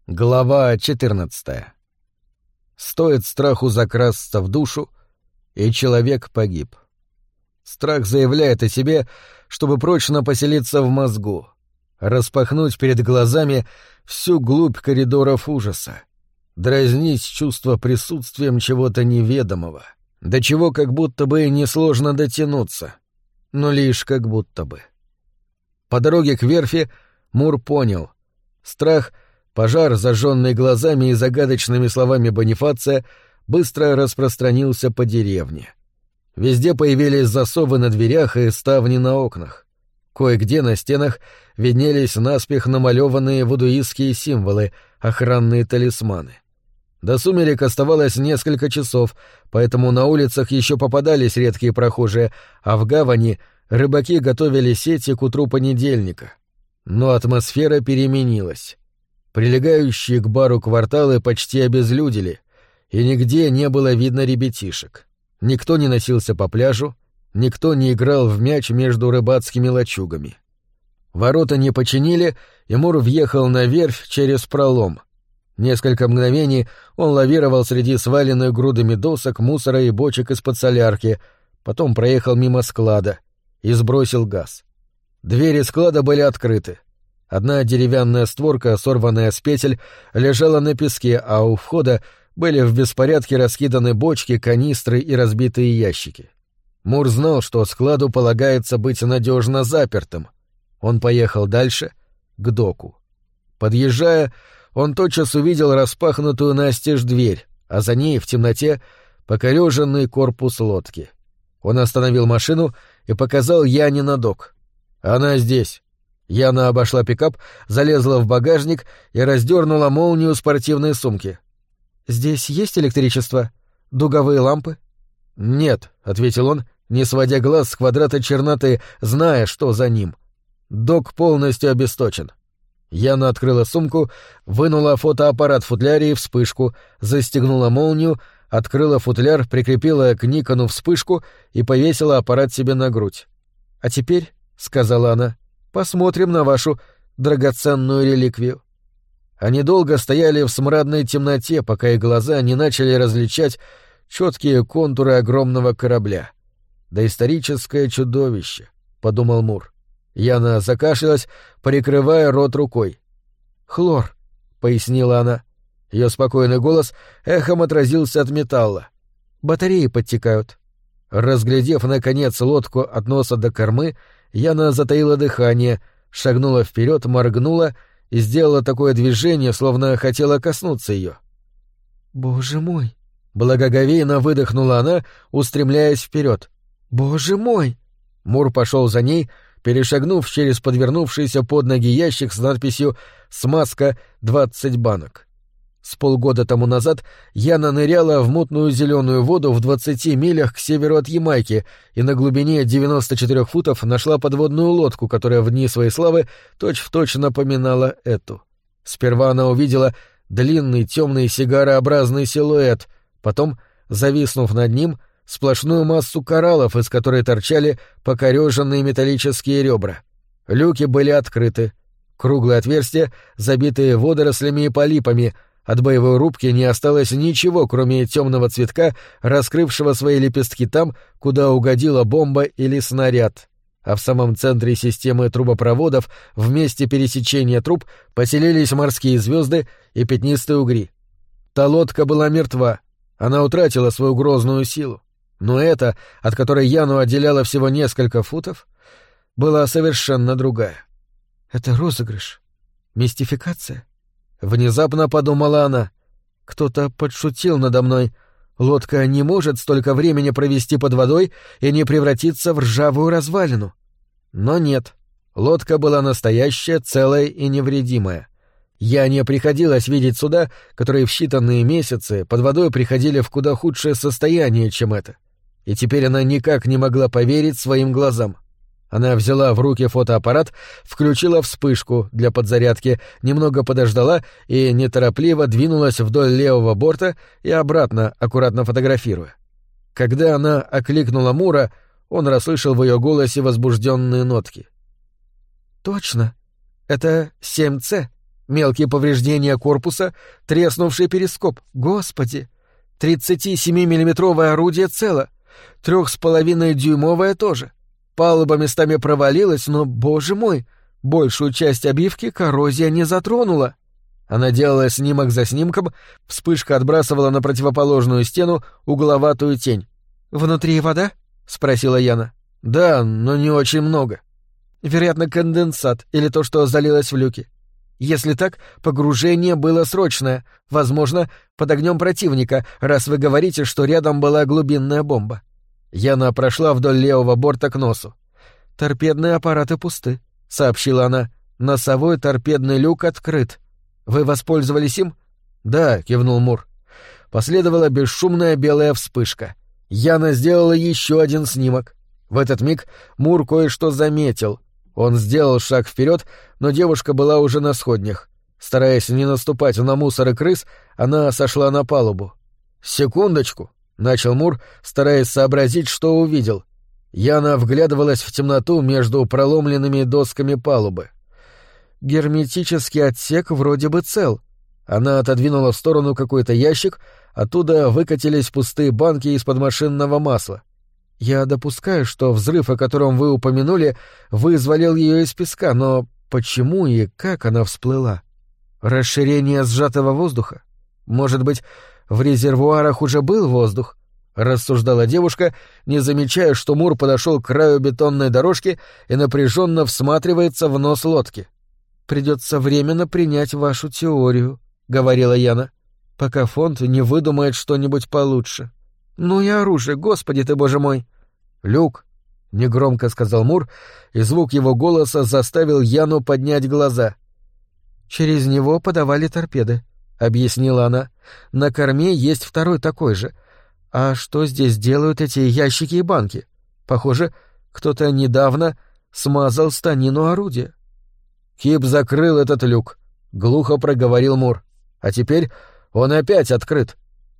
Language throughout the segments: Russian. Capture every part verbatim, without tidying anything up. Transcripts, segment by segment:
Глава четырнадцатая. Стоит страху закрасться в душу, и человек погиб. Страх заявляет о себе, чтобы прочно поселиться в мозгу, распахнуть перед глазами всю глубь коридоров ужаса, дразнить чувство присутствием чего-то неведомого, до чего как будто бы несложно дотянуться, но лишь как будто бы. По дороге к верфи Мур понял — страх — пожар, зажженный глазами и загадочными словами Бонифация, быстро распространился по деревне. Везде появились засовы на дверях и ставни на окнах. Кое-где на стенах виднелись наспех намалеванные вудуистские символы, охранные талисманы. До сумерек оставалось несколько часов, поэтому на улицах еще попадались редкие прохожие, а в гавани рыбаки готовили сети к утру понедельника. Но атмосфера переменилась. Прилегающие к бару кварталы почти обезлюдили, и нигде не было видно ребятишек. Никто не носился по пляжу, никто не играл в мяч между рыбацкими лачугами. Ворота не починили, и Мур въехал на верфь через пролом. Несколько мгновений он лавировал среди сваленных грудами досок, мусора и бочек из-под солярки, потом проехал мимо склада и сбросил газ. Двери склада были открыты. Одна деревянная створка, сорванная с петель, лежала на песке, а у входа были в беспорядке раскиданы бочки, канистры и разбитые ящики. Мур знал, что складу полагается быть надежно запертым. Он поехал дальше, к доку. Подъезжая, он тотчас увидел распахнутую настежь дверь, а за ней в темноте покореженный корпус лодки. Он остановил машину и показал Яне на док. «Она здесь». Яна обошла пикап, залезла в багажник и раздернула молнию спортивной сумки. «Здесь есть электричество? Дуговые лампы?» «Нет», — ответил он, не сводя глаз с квадрата черноты, зная, что за ним. Док полностью обесточен. Яна открыла сумку, вынула фотоаппарат в футляре и вспышку, застегнула молнию, открыла футляр, прикрепила к Никону вспышку и повесила аппарат себе на грудь. «А теперь», — сказала она, — «посмотрим на вашу драгоценную реликвию». Они долго стояли в смрадной темноте, пока их глаза не начали различать четкие контуры огромного корабля. «Доисторическое чудовище», — подумал Мур. Яна закашлялась, прикрывая рот рукой. «Хлор», — пояснила она. Ее спокойный голос эхом отразился от металла. «Батареи подтекают». Разглядев, наконец, лодку от носа до кормы, Яна затаила дыхание, шагнула вперед, моргнула и сделала такое движение, словно хотела коснуться ее. «Боже мой!» — благоговейно выдохнула она, устремляясь вперед. «Боже мой!» Мур пошел за ней, перешагнув через подвернувшийся под ноги ящик с надписью «Смазка двадцать банок». С полгода тому назад Яна ныряла в мутную зеленую воду в двадцати милях к северу от Ямайки и на глубине девяноста четырёх футов нашла подводную лодку, которая в дни своей славы точь-в-точь напоминала эту. Сперва она увидела длинный темный сигарообразный силуэт, потом, зависнув над ним, сплошную массу кораллов, из которой торчали покореженные металлические ребра. Люки были открыты. Круглые отверстия, забитые водорослями и полипами. От боевой рубки не осталось ничего, кроме темного цветка, раскрывшего свои лепестки там, куда угодила бомба или снаряд. А в самом центре системы трубопроводов, в месте пересечения труб, поселились морские звезды и пятнистые угри. Та лодка была мертва, она утратила свою грозную силу. Но эта, от которой Яну отделяло всего несколько футов, была совершенно другая. «Это розыгрыш? Мистификация?» Внезапно подумала она. «Кто-то подшутил надо мной. Лодка не может столько времени провести под водой и не превратиться в ржавую развалину». Но нет. Лодка была настоящая, целая и невредимая. Яне приходилось видеть суда, которые в считанные месяцы под водой приходили в куда худшее состояние, чем это. И теперь она никак не могла поверить своим глазам. Она взяла в руки фотоаппарат, включила вспышку для подзарядки, немного подождала и неторопливо двинулась вдоль левого борта и обратно, аккуратно фотографируя. Когда она окликнула Мура, он расслышал в ее голосе возбужденные нотки. «Точно. Это семь С. Мелкие повреждения корпуса, треснувший перископ. Господи! тридцатисемимиллиметровое орудие цело. Трех с половиной дюймовое тоже. Палуба местами провалилась, но, боже мой, большую часть обивки коррозия не затронула. Она делала снимок за снимком, вспышка отбрасывала на противоположную стену угловатую тень. «Внутри вода?» — спросила Яна. «Да, но не очень много. Вероятно, конденсат или то, что залилось в люке. Если так, погружение было срочное, возможно, под огнем противника, раз вы говорите, что рядом была глубинная бомба». Яна прошла вдоль левого борта к носу. «Торпедные аппараты пусты», — сообщила она. «Носовой торпедный люк открыт. Вы воспользовались им?» «Да», — кивнул Мур. Последовала бесшумная белая вспышка. Яна сделала еще один снимок. В этот миг Мур кое-что заметил. Он сделал шаг вперед, но девушка была уже на сходнях. Стараясь не наступать на мусор и крыс, она сошла на палубу. «Секундочку», — начал Мур, стараясь сообразить, что увидел. Яна вглядывалась в темноту между проломленными досками палубы. «Герметический отсек вроде бы цел». Она отодвинула в сторону какой-то ящик, оттуда выкатились пустые банки из-под машинного масла. «Я допускаю, что взрыв, о котором вы упомянули, вызволил ее из песка, но почему и как она всплыла? Расширение сжатого воздуха? Может быть, в резервуарах уже был воздух?» — рассуждала девушка, не замечая, что Мур подошел к краю бетонной дорожки и напряженно всматривается в нос лодки. «Придется временно принять вашу теорию», — говорила Яна, — «пока фонд не выдумает что-нибудь получше». «Ну и оружие, господи ты, боже мой!» «Люк», — негромко сказал Мур, и звук его голоса заставил Яну поднять глаза. «Через него подавали торпеды», — объяснила она. «На корме есть второй такой же. А что здесь делают эти ящики и банки? Похоже, кто-то недавно смазал станину орудия». «Кип закрыл этот люк», — глухо проговорил Мур. «А теперь он опять открыт».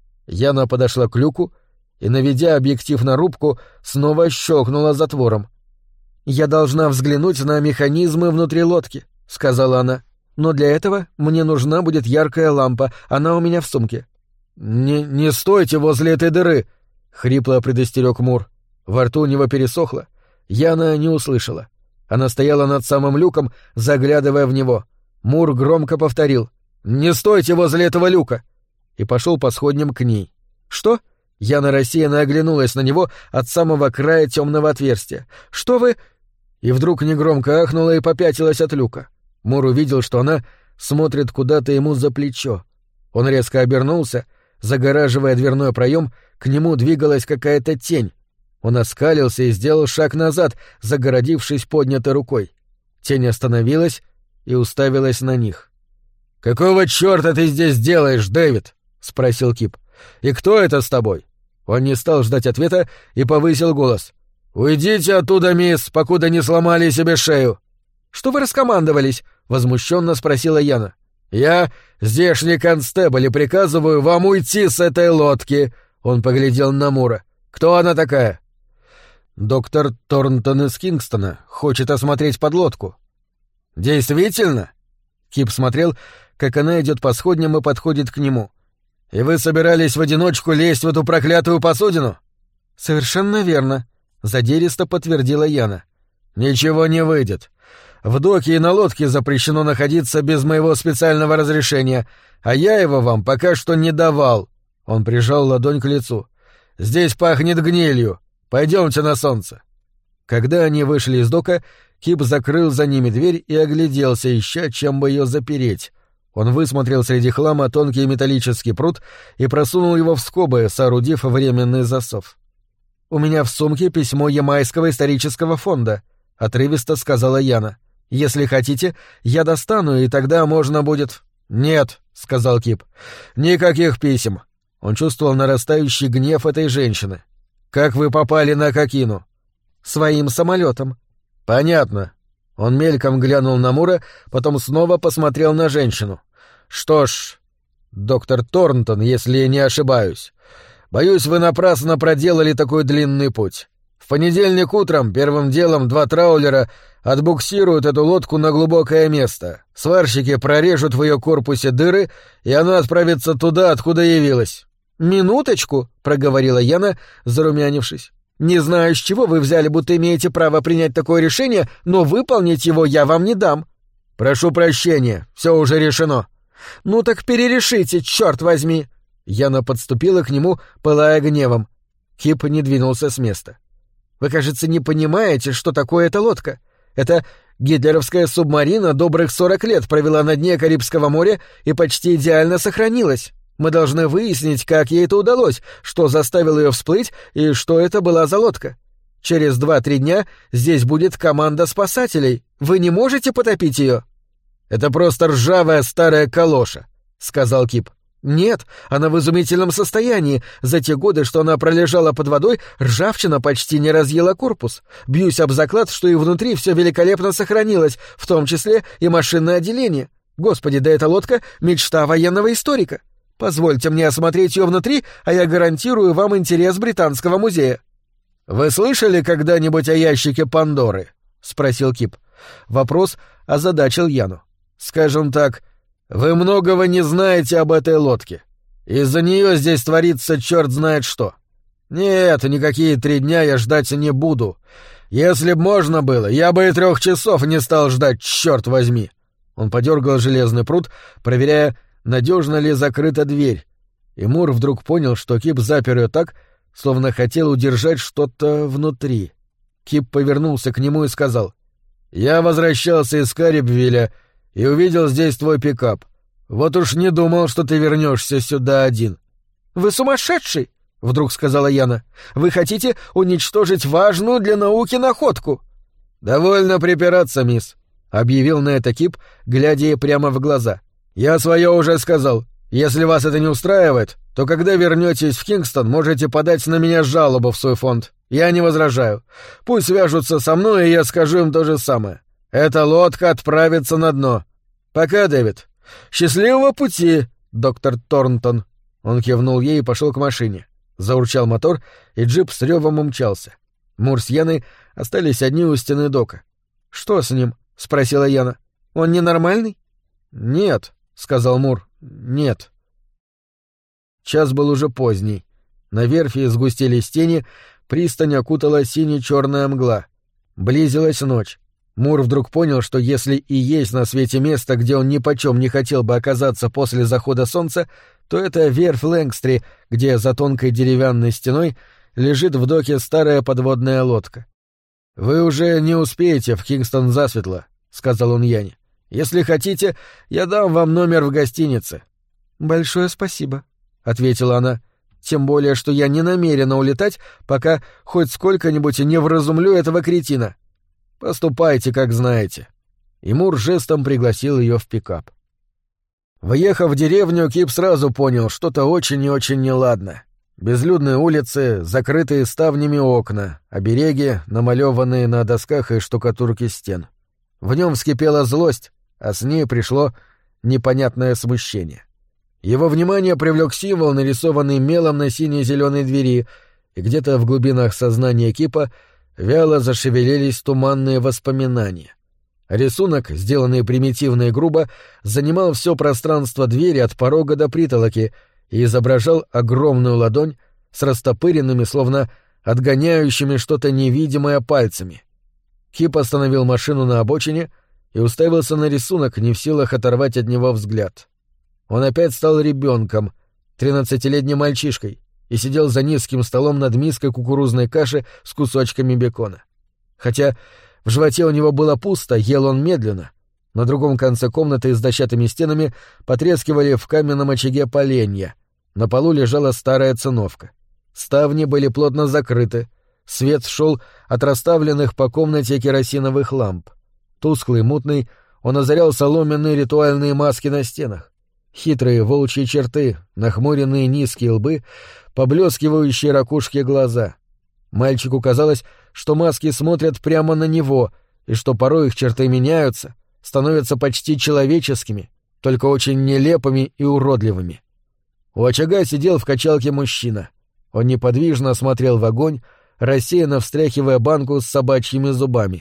Яна подошла к люку и, наведя объектив на рубку, снова щелкнула затвором. «Я должна взглянуть на механизмы внутри лодки», — сказала она. «Но для этого мне нужна будет яркая лампа, она у меня в сумке». «Не, не стойте возле этой дыры», — хрипло предостерег Мур. Во рту у него пересохло. Яна не услышала. Она стояла над самым люком, заглядывая в него. Мур громко повторил: «Не стойте возле этого люка!» и пошел по сходням к ней. «Что?» Яна рассеянно оглянулась на него от самого края темного отверстия. «Что вы...» И вдруг негромко ахнула и попятилась от люка. Мур увидел, что она смотрит куда-то ему за плечо. Он резко обернулся, загораживая дверной проем, к нему двигалась какая-то тень. Он оскалился и сделал шаг назад, загородившись поднятой рукой. Тень остановилась и уставилась на них. «Какого чёрта ты здесь делаешь, Дэвид?» — спросил Кип. «И кто это с тобой?» Он не стал ждать ответа и повысил голос. «Уйдите оттуда, мисс, покуда не сломали себе шею». «Что вы раскомандовались?» — возмущенно спросила Яна. «Я, здешний констебль, и приказываю вам уйти с этой лодки», — он поглядел на Мура. «Кто она такая?» «Доктор Торнтон из Кингстона хочет осмотреть подлодку». «Действительно?» Кип смотрел, как она идет по сходням и подходит к нему. «И вы собирались в одиночку лезть в эту проклятую посудину?» «Совершенно верно», — задиристо подтвердила Яна. «Ничего не выйдет. В доке и на лодке запрещено находиться без моего специального разрешения, а я его вам пока что не давал». Он прижал ладонь к лицу. «Здесь пахнет гнилью. Пойдемте на солнце». Когда они вышли из дока, Кип закрыл за ними дверь и огляделся, ища, чем бы ее запереть. Он высмотрел среди хлама тонкий металлический прут и просунул его в скобы, соорудив временный засов. «У меня в сумке письмо Ямайского исторического фонда», — отрывисто сказала Яна. «Если хотите, я достану, и тогда можно будет...» «Нет», — сказал Кип, — «никаких писем». Он чувствовал нарастающий гнев этой женщины. «Как вы попали на Кокину?» «Своим самолетом». «Понятно». Он мельком глянул на Мура, потом снова посмотрел на женщину. «Что ж, доктор Торнтон, если не ошибаюсь, боюсь, вы напрасно проделали такой длинный путь. В понедельник утром первым делом два траулера отбуксируют эту лодку на глубокое место. Сварщики прорежут в ее корпусе дыры, и она отправится туда, откуда явилась». «Минуточку», — проговорила Яна, зарумянившись. «Не знаю, с чего вы взяли, будто имеете право принять такое решение, но выполнить его я вам не дам». «Прошу прощения, все уже решено». «Ну так перерешите, черт возьми!» Яна подступила к нему, пылая гневом. Кип не двинулся с места. «Вы, кажется, не понимаете, что такое эта лодка. Это гитлеровская субмарина добрых сорок лет провела на дне Карибского моря и почти идеально сохранилась. Мы должны выяснить, как ей это удалось, что заставило ее всплыть и что это была за лодка. Через два-три дня здесь будет команда спасателей. Вы не можете потопить ее?» «Это просто ржавая старая калоша», — сказал Кип. «Нет, она в изумительном состоянии. За те годы, что она пролежала под водой, ржавчина почти не разъела корпус. Бьюсь об заклад, что и внутри все великолепно сохранилось, в том числе и машинное отделение. Господи, да эта лодка — мечта военного историка. Позвольте мне осмотреть ее внутри, а я гарантирую вам интерес Британского музея». «Вы слышали когда-нибудь о ящике Пандоры?» — спросил Кип. Вопрос озадачил Яну. «Скажем так, вы многого не знаете об этой лодке. Из-за нее здесь творится черт знает что. Нет, никакие три дня я ждать не буду. Если б можно было, я бы и трех часов не стал ждать, черт возьми». Он подергал железный прут, проверяя, надежно ли закрыта дверь, и Мур вдруг понял, что Кип запер ее так, словно хотел удержать что-то внутри. Кип повернулся к нему и сказал: «Я возвращался из Карибвилля и увидел здесь твой пикап. Вот уж не думал, что ты вернешься сюда один». «Вы сумасшедший!» — вдруг сказала Яна. «Вы хотите уничтожить важную для науки находку?» «Довольно припираться, мисс», — объявил на это Кип, глядя ей прямо в глаза. «Я свое уже сказал. Если вас это не устраивает, то когда вернетесь в Кингстон, можете подать на меня жалобу в свой фонд. Я не возражаю. Пусть свяжутся со мной, и я скажу им то же самое. Эта лодка отправится на дно. Пока, Дэвид. Счастливого пути, доктор Торнтон». Он кивнул ей и пошел к машине. Заурчал мотор, и джип с ревом умчался. Мур с Яной остались одни у стены дока. «Что с ним?» — спросила Яна. «Он ненормальный?» «Нет», — сказал Мур, — «нет». Час был уже поздний. На верфи сгустились тени, пристань окутала сине-черная мгла. Близилась ночь. Мур вдруг понял, что если и есть на свете место, где он нипочем не хотел бы оказаться после захода солнца, то это верфь Лэнгстри, где за тонкой деревянной стеной лежит в доке старая подводная лодка. «Вы уже не успеете в Кингстон засветло», — сказал он Яне. «Если хотите, я дам вам номер в гостинице». «Большое спасибо», — ответила она. «Тем более, что я не намерена улетать, пока хоть сколько-нибудь не вразумлю этого кретина». «Поступайте, как знаете». И Мур жестом пригласил ее в пикап. Въехав в деревню, Кип сразу понял, что-то очень и очень неладно. Безлюдные улицы, закрытые ставнями окна, обереги, намалеванные на досках и штукатурке стен. В нем вскипела злость, а с ней пришло непонятное смущение. Его внимание привлек символ, нарисованный мелом на сине-зеленой двери, и где-то в глубинах сознания Кипа вяло зашевелились туманные воспоминания. Рисунок, сделанный примитивно и грубо, занимал все пространство двери от порога до притолоки и изображал огромную ладонь с растопыренными, словно отгоняющими что-то невидимое пальцами. Кип остановил машину на обочине и уставился на рисунок, не в силах оторвать от него взгляд. Он опять стал ребенком, тринадцатилетним мальчишкой, и сидел за низким столом над миской кукурузной каши с кусочками бекона. Хотя в животе у него было пусто, ел он медленно. На другом конце комнаты с дощатыми стенами потрескивали в каменном очаге поленья. На полу лежала старая циновка. Ставни были плотно закрыты. Свет шел от расставленных по комнате керосиновых ламп. Тусклый, мутный, он озарял соломенные ритуальные маски на стенах. Хитрые волчьи черты, нахмуренные низкие лбы, поблескивающие ракушки глаза. Мальчику казалось, что маски смотрят прямо на него, и что порой их черты меняются, становятся почти человеческими, только очень нелепыми и уродливыми. У очага сидел в качалке мужчина. Он неподвижно смотрел в огонь, рассеянно встряхивая банку с собачьими зубами.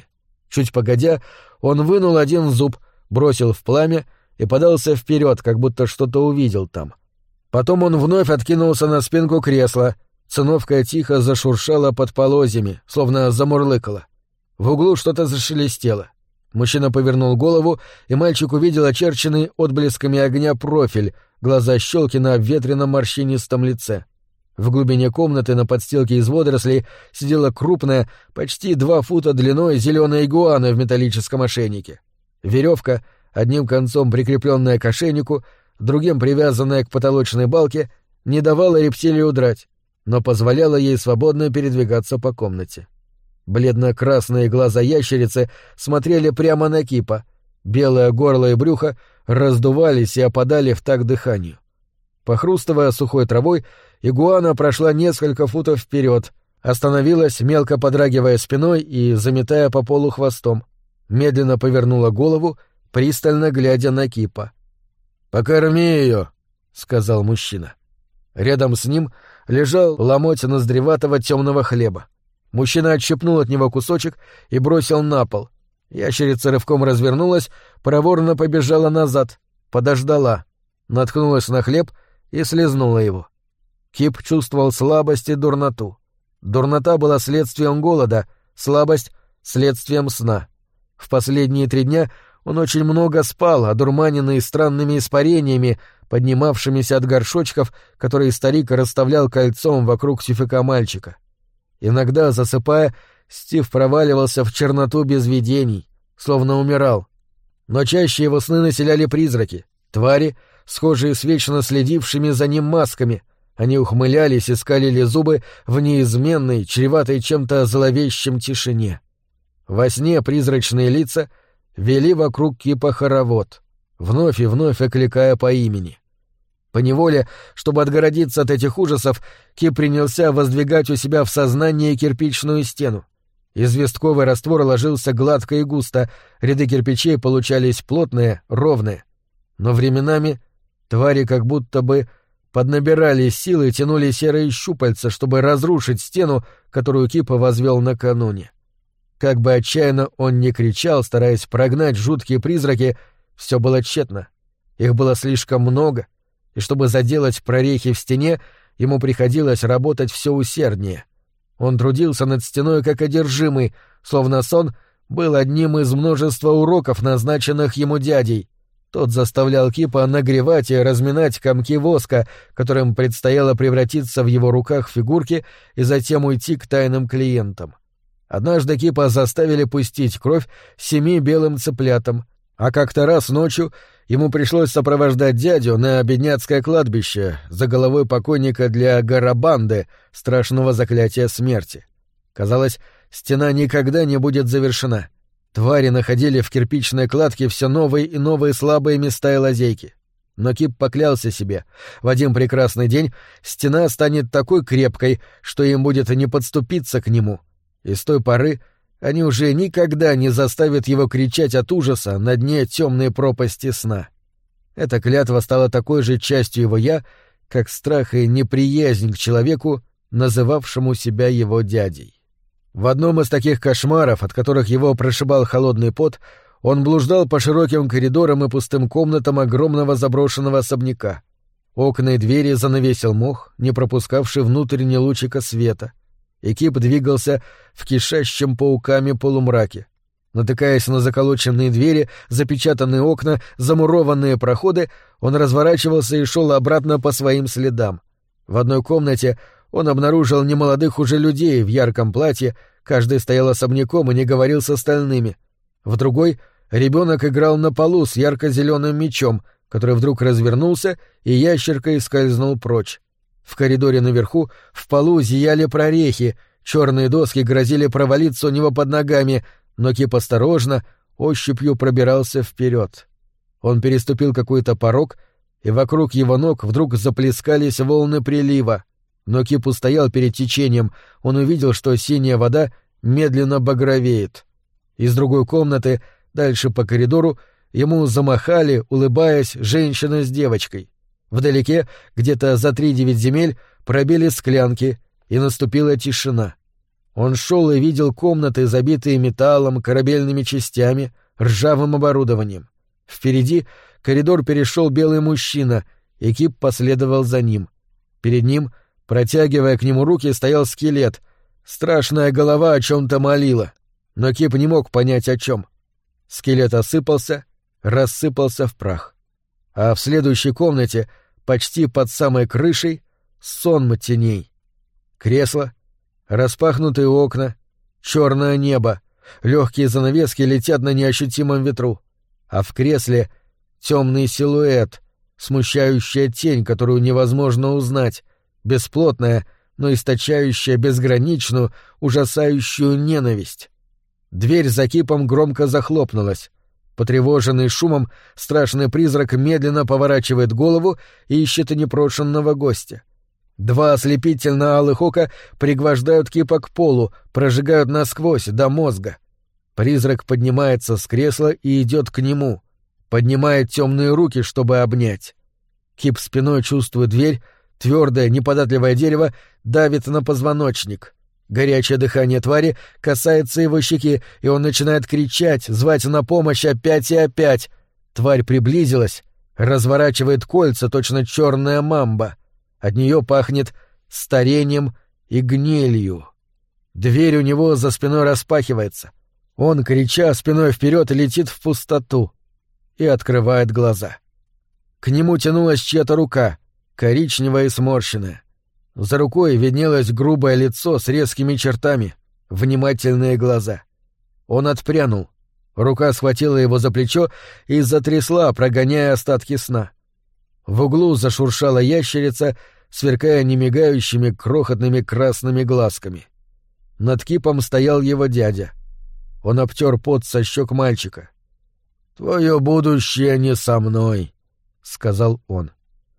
Чуть погодя, он вынул один зуб, бросил в пламя и подался вперед, как будто что-то увидел там. Потом он вновь откинулся на спинку кресла. Циновка тихо зашуршала под полозьями, словно замурлыкала. В углу что-то зашелестело. Мужчина повернул голову, и мальчик увидел очерченный отблесками огня профиль, глаза щелки на обветренном морщинистом лице. В глубине комнаты на подстилке из водорослей сидела крупная, почти два фута длиной зеленая игуана в металлическом ошейнике. Веревка, одним концом прикрепленная к ошейнику, другим привязанная к потолочной балке, не давала рептилии удрать, но позволяла ей свободно передвигаться по комнате. Бледно-красные глаза ящерицы смотрели прямо на Кипа, белое горло и брюхо раздувались и опадали в такт дыханию. Похрустывая сухой травой, игуана прошла несколько футов вперед, остановилась, мелко подрагивая спиной и заметая по полу хвостом, медленно повернула голову, пристально глядя на Кипа. «Покорми ее», — сказал мужчина. Рядом с ним лежал ломоть ноздреватого темного хлеба. Мужчина отщепнул от него кусочек и бросил на пол. Ящерица рывком развернулась, проворно побежала назад, подождала, наткнулась на хлеб и слезнула его. Кип чувствовал слабость и дурноту. Дурнота была следствием голода, слабость — следствием сна. В последние три дня он очень много спал, одурманенный странными испарениями, поднимавшимися от горшочков, которые старик расставлял кольцом вокруг тюфяка мальчика. Иногда, засыпая, Стив проваливался в черноту без видений, словно умирал. Но чаще его сны населяли призраки, твари, схожие с вечно следившими за ним масками. Они ухмылялись и скалили зубы в неизменной, чреватой чем-то зловещем тишине. Во сне призрачные лица вели вокруг Кипа хоровод, вновь и вновь окликая по имени. Поневоле, чтобы отгородиться от этих ужасов, Кип принялся воздвигать у себя в сознании кирпичную стену. Известковый раствор ложился гладко и густо, ряды кирпичей получались плотные, ровные. Но временами твари как будто бы поднабирали силы и тянули серые щупальца, чтобы разрушить стену, которую Кип возвел накануне. Как бы отчаянно он ни кричал, стараясь прогнать жуткие призраки, все было тщетно. Их было слишком много, и чтобы заделать прорехи в стене, ему приходилось работать все усерднее. Он трудился над стеной как одержимый, словно сон был одним из множества уроков, назначенных ему дядей. Тот заставлял Кипа нагревать и разминать комки воска, которым предстояло превратиться в его руках фигурки и затем уйти к тайным клиентам. Однажды Кипа заставили пустить кровь семи белым цыплятам, а как-то раз ночью ему пришлось сопровождать дядю на бедняцкое кладбище за головой покойника для Гарабанды, страшного заклятия смерти. Казалось, стена никогда не будет завершена. Твари находили в кирпичной кладке все новые и новые слабые места и лазейки. Но Кип поклялся себе, в один прекрасный день стена станет такой крепкой, что им будет не подступиться к нему. И с той поры они уже никогда не заставят его кричать от ужаса на дне темной пропасти сна. Эта клятва стала такой же частью его «я», как страх и неприязнь к человеку, называвшему себя его дядей. В одном из таких кошмаров, от которых его прошибал холодный пот, он блуждал по широким коридорам и пустым комнатам огромного заброшенного особняка. Окна и двери занавесил мох, не пропускавший внутрь ни лучика света. И Кип двигался в кишащем пауками полумраке. Натыкаясь на заколоченные двери, запечатанные окна, замурованные проходы, он разворачивался и шел обратно по своим следам. В одной комнате он обнаружил немолодых уже людей в ярком платье, каждый стоял особняком и не говорил с остальными. В другой ребенок играл на полу с ярко-зеленым мечом, который вдруг развернулся и ящеркой скользнул прочь. В коридоре наверху в полу зияли прорехи, черные доски грозили провалиться у него под ногами, но Кип осторожно, ощупью пробирался вперед. Он переступил какой-то порог, и вокруг его ног вдруг заплескались волны прилива. Но Кип устоял перед течением, он увидел, что синяя вода медленно багровеет. Из другой комнаты, дальше по коридору, ему замахали, улыбаясь, женщина с девочкой. Вдалеке, где-то за три девять земель, пробили склянки, и наступила тишина. Он шел и видел комнаты, забитые металлом, корабельными частями, ржавым оборудованием. Впереди коридор перешел белый мужчина, и Кип последовал за ним. Перед ним, протягивая к нему руки, стоял скелет. Страшная голова о чем-то молила, но Кип не мог понять, о чем. Скелет осыпался, рассыпался в прах. А в следующей комнате, почти под самой крышей, сонм теней. Кресло, распахнутые окна, черное небо, легкие занавески летят на неощутимом ветру, а в кресле темный силуэт, смущающая тень, которую невозможно узнать, бесплотная, но источающая безграничную, ужасающую ненависть. Дверь за Кипом громко захлопнулась. Потревоженный шумом, страшный призрак медленно поворачивает голову и ищет непрошенного гостя. Два ослепительно-алых ока пригвождают Кипа к полу, прожигают насквозь, до мозга. Призрак поднимается с кресла и идет к нему, поднимает темные руки, чтобы обнять. Кип спиной чувствует дверь, твердое, неподатливое дерево давит на позвоночник. Горячее дыхание твари касается его щеки, и он начинает кричать, звать на помощь опять и опять. Тварь приблизилась, разворачивает кольца, точно черная мамба. От нее пахнет старением и гнилью. Дверь у него за спиной распахивается. Он, крича, спиной вперед летит в пустоту и открывает глаза. К нему тянулась чья-то рука, коричневая и сморщенная. За рукой виднелось грубое лицо с резкими чертами, внимательные глаза. Он отпрянул. Рука схватила его за плечо и затрясла, прогоняя остатки сна. В углу зашуршала ящерица, сверкая немигающими крохотными красными глазками. Над Кипом стоял его дядя. Он обтер пот со щек мальчика. «Твое будущее не со мной», — сказал он.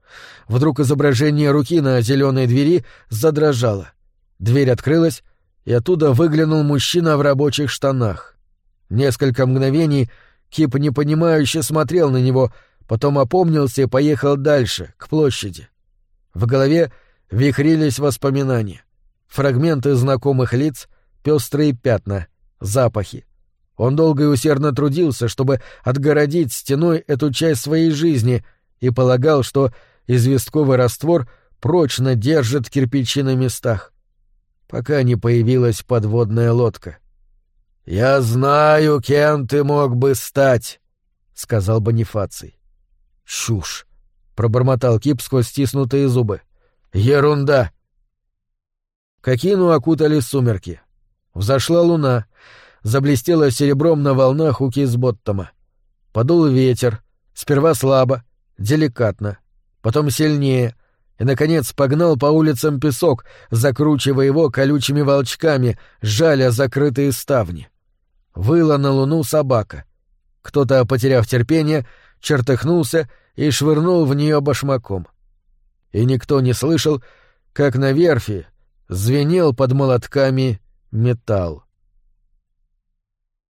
Вдруг изображение руки на зеленой двери задрожало. Дверь открылась, и оттуда выглянул мужчина в рабочих штанах. Несколько мгновений Кип непонимающе смотрел на него, потом опомнился и поехал дальше, к площади. В голове вихрились воспоминания. Фрагменты знакомых лиц, пестрые пятна, запахи. Он долго и усердно трудился, чтобы отгородить стеной эту часть своей жизни, и полагал, что известковый раствор прочно держит кирпичи на местах, пока не появилась подводная лодка. «Я знаю, кем ты мог бы стать», — сказал Бонифаций. «Чушь», — пробормотал Кип сквозь стиснутые зубы. «Ерунда». Кокину окутали сумерки. Взошла луна, заблестела серебром на волнах у Кисботтома. Подул ветер, сперва слабо, деликатно, потом сильнее, и, наконец, погнал по улицам песок, закручивая его колючими волчками, жаля закрытые ставни. Выла на луну собака. Кто-то, потеряв терпение, чертыхнулся и швырнул в нее башмаком. И никто не слышал, как на верфи звенел под молотками металл.